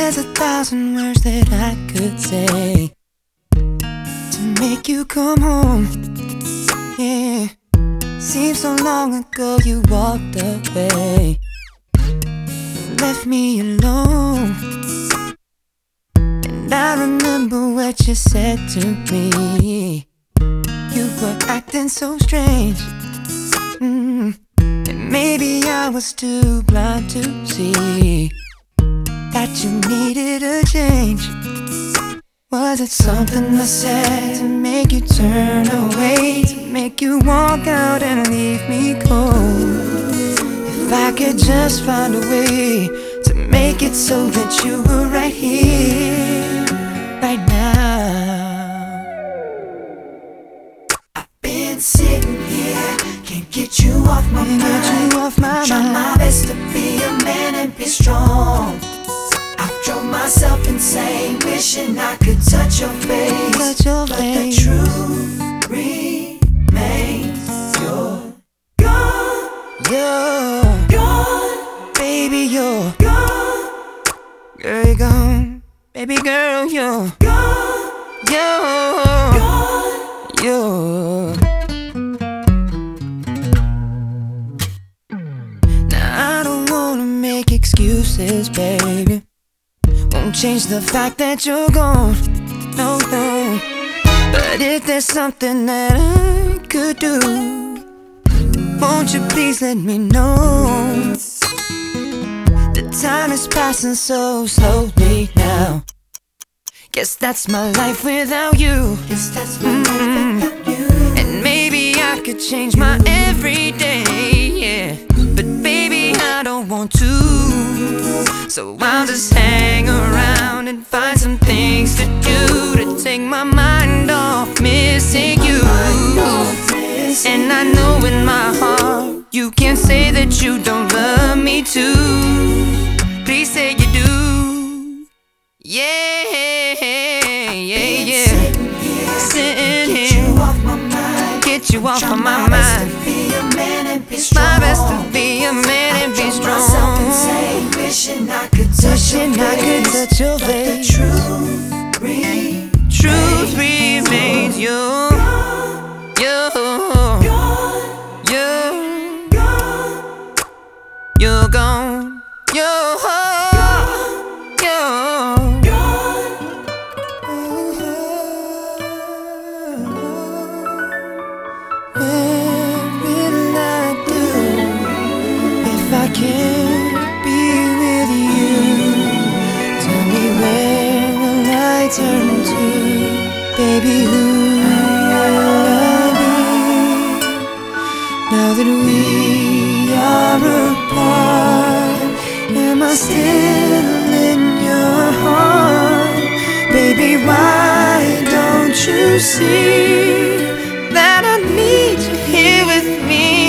There's 1,000 words that I could say to make you come home. Yeah, seems so long ago you walked away, left me alone. And I remember what you said to me. You were acting so strange. And maybe I was too blind to see that you needed a change. Was it something I said to make you turn away, to make you walk out and leave me cold? If I could just find a way to make it so that you were right here, right now. I've been sitting here, can't get you off my mind. Try my best to be a man and be strong. I've drove myself insane, wishing I could touch your face. But the truth remains, you're gone. You're gone, baby, you're gone. Girl, you're gone, baby girl, you're gone. You're gone, you're. Now I don't wanna make excuses, baby. Won't change the fact that you're gone, no, no. But if there's something that I could do, won't you please let me know? The time is passing so slowly now. Guess that's my life without you. Guess that's my life without you. And maybe I could change my everyday, yeah. But baby, I don't want to. So I'll just hang around and find some things to do to take my mind off missing you. And I know in my heart you can't say that you don't love me too. Please say you do. Yeah, yeah, yeah. Sitting here, get you off my mind. Get you off of my mind. My best to be a man and be strong. Wishing I could touch your face. Truth remains, you're gone. If I can't be with you, tell me where will I turn to? Baby, who will I be? Now that we are apart, am I still in your heart? Baby, why don't you see that I need you here with me?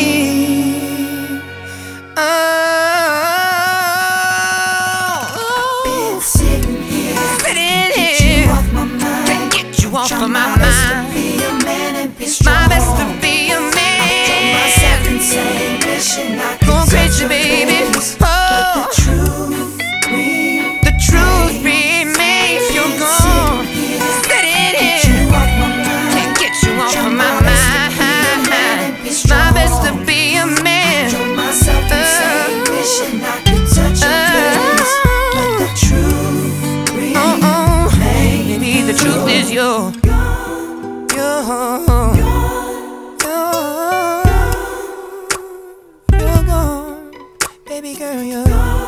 Been sitting here, get you off my mind. Get you off of my mind. My best to be a man. I drove myself insane, wishing I could go crazy, baby. Oh, the truth remains, you're gone. Sitting here, can't get you off of my mind. My best to be a man. Drove myself insane, wishing I could touch your face. But the truth remains, maybe the truth is you're gone. Baby girl, you're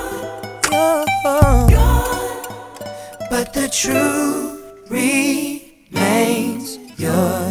gone. But the truth remains, you're